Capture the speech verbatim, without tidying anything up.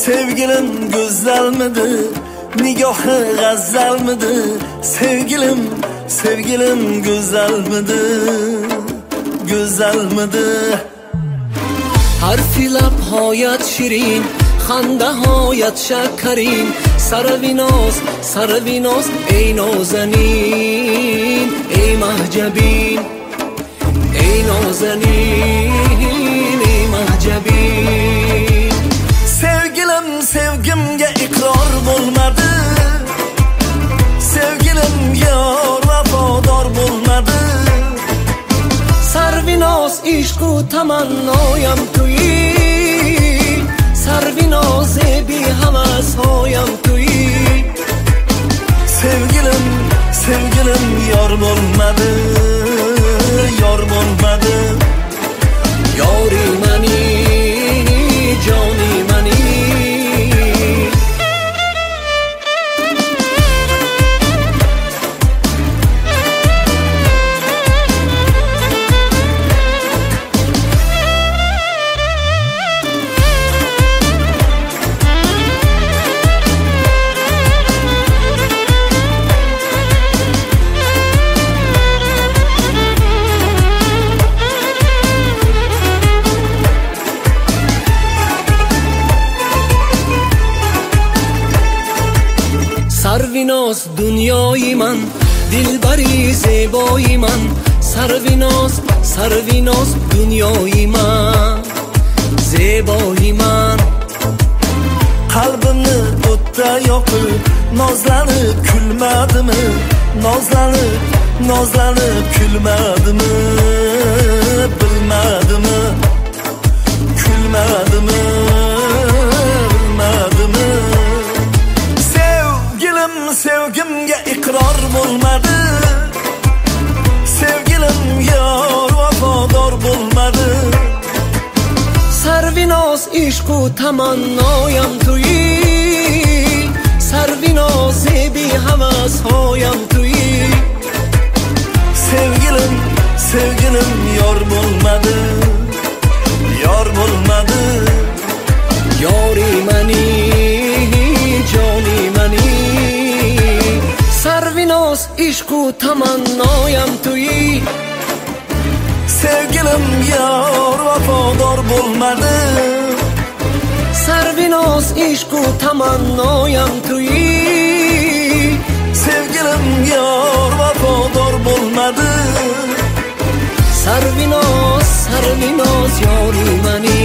Sevgilim güzelmidi, nigahı gazzelmidi. Sevgilim, sevgilim güzelmidi, güzelmidi. حرفی لبهایت شیرین، خنده هایت شکرین. سروی ناز، سروی ناز ای نازنین، ای محجبین، ای نازنین، ای محجبین. Sevgilim sevgimge ikrar bulmadı, sevgilim yar vafadar bulmadı. سرویناز عشق و تمنایم تویی، سرویناز بی هوس هایم تویی. Sevgilim, sevgilim yar bulmadı, yar bulmadı. یاری منی، جانی منی. سرویناز دنیای من، دلبری زیبای من. سرویناز، سرویناز دنیای من، زیبای من. Kalbimni o'tda yoqib, nozlanib kulmadimi? Nozlanib, nozlanib kulmadimi? Bilmadimi? Kulmadimi? Bilmadimi? Sevgilim sevgimga iqror bo'lmadi, sevgilim yor vafodor bo'lmadi. سرویناز عشق و تمنایم تویی، سرویناز بی هوس هایم تویی. Sevgilim, sevgilim yor bo'lmadi, yor bo'lmadi. یاری منی، جانی منی. سرویناز عشق و تمنایم تویی. Sevgilim yar vafodor bo'lmadi. سرویناز عشق و تمنایم تویی. Sevgilim yar vafodor bo'lmadi. سرویناز، سرویناز یاری منی.